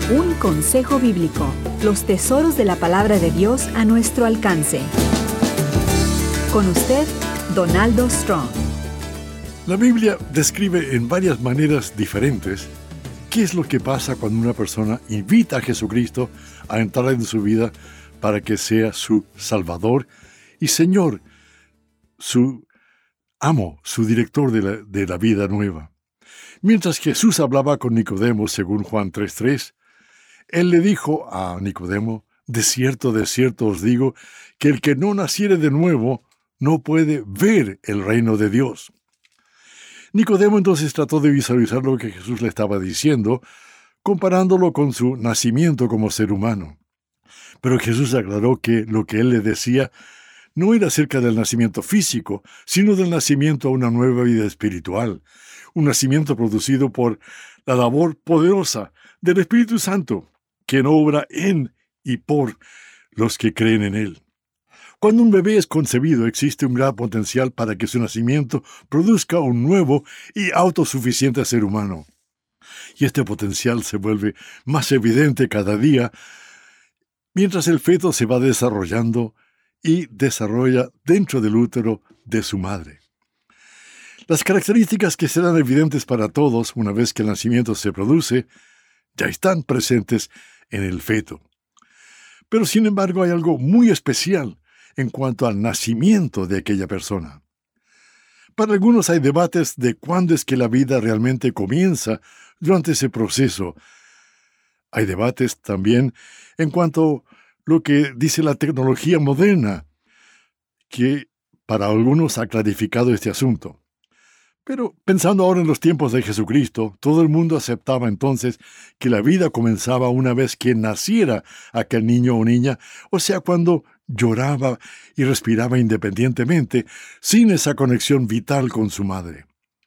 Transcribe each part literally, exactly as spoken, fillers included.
Un consejo bíblico, los tesoros de la palabra de Dios a nuestro alcance. Con usted, Donaldo Strong. La Biblia describe en varias maneras diferentes qué es lo que pasa cuando una persona invita a Jesucristo a entrar en su vida para que sea su Salvador y Señor, su amo, su director de la, de la vida nueva. Mientras Jesús hablaba con Nicodemo, según Juan tres tres, Él le dijo a Nicodemo: de cierto, de cierto os digo, que el que no naciere de nuevo no puede ver el reino de Dios. Nicodemo entonces trató de visualizar lo que Jesús le estaba diciendo, comparándolo con su nacimiento como ser humano. Pero Jesús aclaró que lo que él le decía no era acerca del nacimiento físico, sino del nacimiento a una nueva vida espiritual, un nacimiento producido por la labor poderosa del Espíritu Santo, quien obra en y por los que creen en Él. Cuando un bebé es concebido, existe un gran potencial para que su nacimiento produzca un nuevo y autosuficiente ser humano. Y este potencial se vuelve más evidente cada día mientras el feto se va desarrollando y desarrolla dentro del útero de su madre. Las características que serán evidentes para todos una vez que el nacimiento se produce, ya están presentes en el feto. Pero sin embargo hay algo muy especial en cuanto al nacimiento de aquella persona. Para algunos hay debates de cuándo es que la vida realmente comienza durante ese proceso. Hay debates también en cuanto a lo que dice la tecnología moderna, que para algunos ha clarificado este asunto. Pero pensando ahora en los tiempos de Jesucristo, todo el mundo aceptaba entonces que la vida comenzaba una vez que naciera aquel niño o niña, o sea, cuando lloraba y respiraba independientemente, sin esa conexión vital con su madre.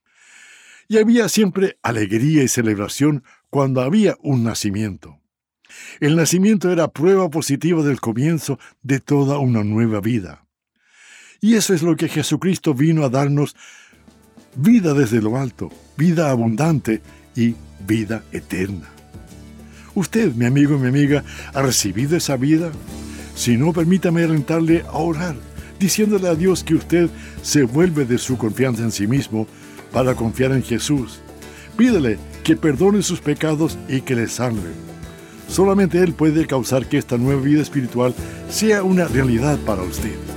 Y había siempre alegría y celebración cuando había un nacimiento. El nacimiento era prueba positiva del comienzo de toda una nueva vida. Y eso es lo que Jesucristo vino a darnos: vida desde lo alto, vida abundante y vida eterna. Usted, mi amigo y mi amiga, ¿ha recibido esa vida? Si no, permítame alentarle a orar, diciéndole a Dios que usted se vuelve de su confianza en sí mismo para confiar en Jesús. Pídele que perdone sus pecados y que le salve. Solamente Él puede causar que esta nueva vida espiritual sea una realidad para usted.